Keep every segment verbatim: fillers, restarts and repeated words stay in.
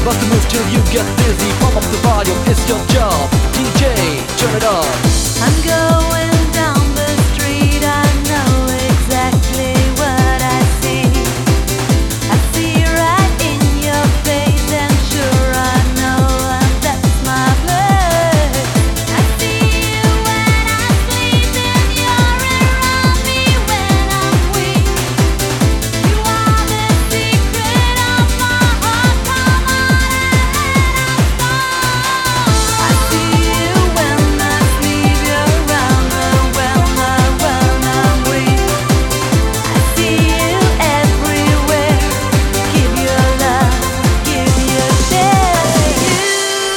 about to move till you get dizzy. Pump up the volume, it's your job. D J, turn it on. I'm going down the street, I know exactly what I see. I see right in your face, and sure I know that's my place. I see you when I sleep, and you're around me when I'm weak. You are the secret of my heart, come on and let us go. I see you when I sleep, you're around me when I'm, when I'm weak. I see you everywhere, give your love, give your share. You,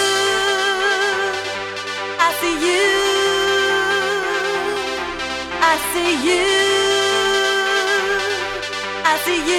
I see you, I see you, I see you.